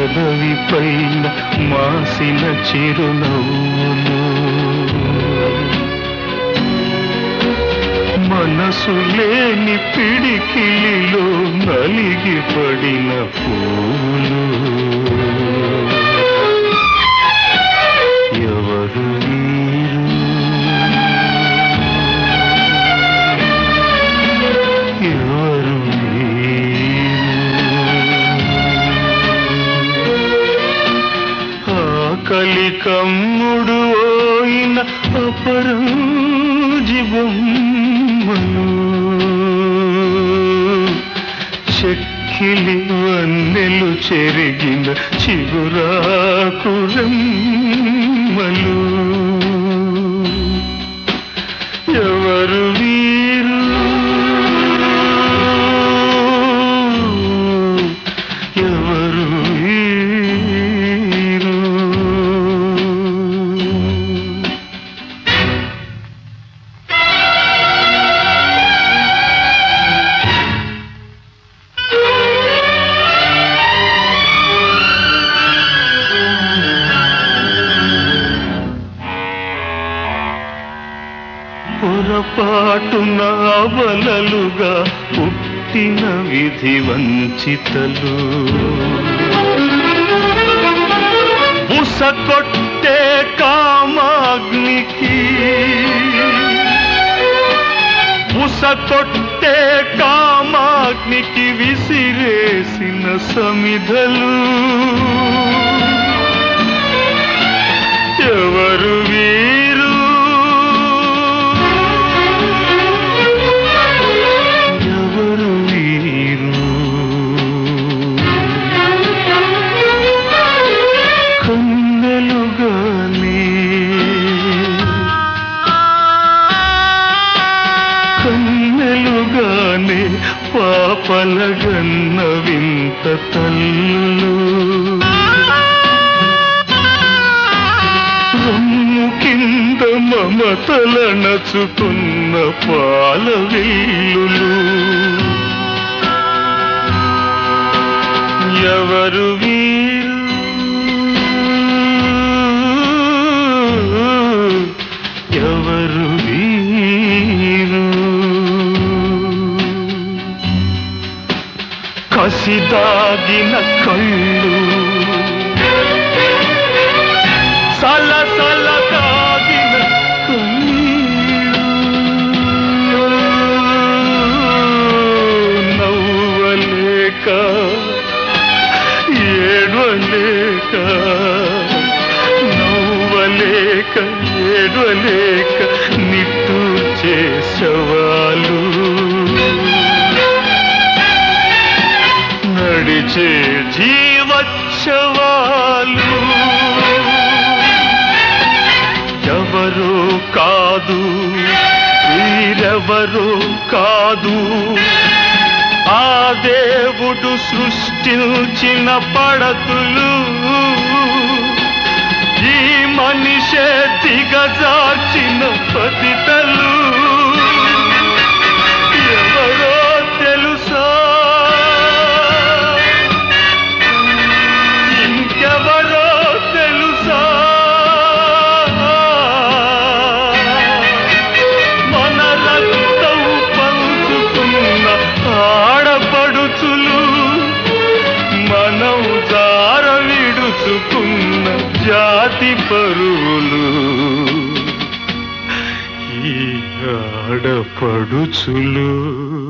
పెదవి పైన మాసిన చిరునవ్వులు మనసు లేని పిడికిలిలో నలిగి పడిన పూలు ఎవరు ఎవరు కలికమ్ముడు అయిన అపరాజిబొమ్మలు చెక్కిలి వన్నెలు చెరిగిన చిగురాకురమ్మలు ఎవరు వీరు ఎవరు పొరపాటున అవలలుగా పుట్టిన విధి వంచితలు బుసకొట్టే కామాగ్నికి బుసకొట్టే కామాగ్నికి విసిరేసిన సమిధలు ఎవరు వీరు కన్నెలుగానే పాపలగన్న వింత తల్లు రొమ్ము కింద మమతల నచుకున్న పాల విల్లులు ఎవరు వీరు ఎవరు వీరు కసిదాగిన కళ్ళు సలసల కాగిన కన్నీళ్ళు నవ్వలేక ఏడవలేక నవ్వలేక ఏడవలేక నిట్టూర్చే శవాలు నడిచే జీవోత్సవాలు ఎవరో కాదు వీరెవరో కాదు ఆ దేవుడు సృష్టించిన పడతులు ఈ మనిషే దిగజార్చిన పతితలు ఎవరో తెలుసా ఇంకెవరో తెలుసా మన రక్తం పంచుకున్న ఆడపడుచులు మనం జార విడుచుకున్న జాతి పరువులు ఈ ఆడపడుచులు